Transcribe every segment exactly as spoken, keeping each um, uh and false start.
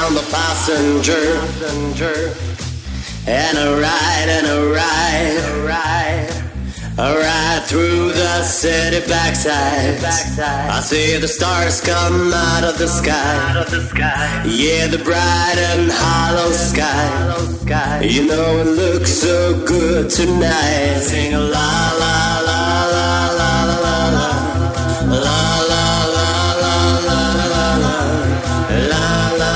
I'm the passenger. And a ride and a ride, a ride, a ride through the city backside. I see the stars come out of the sky. Yeah, the bright and hollow sky. You know it looks so good tonight. Sing a la la la la la la la la la la la la la la la la.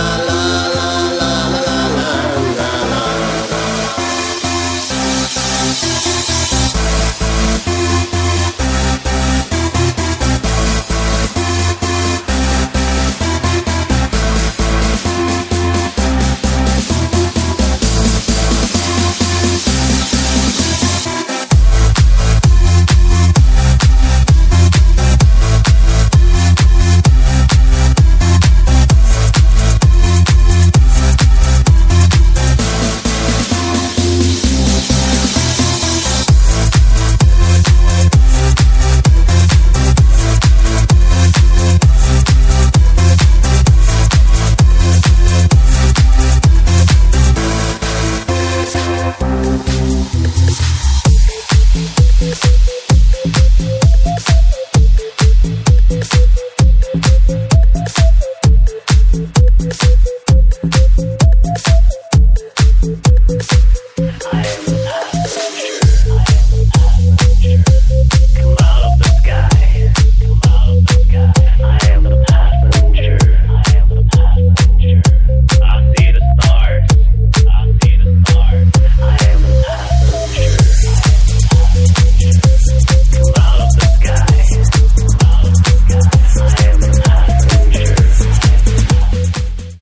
We'll be right back.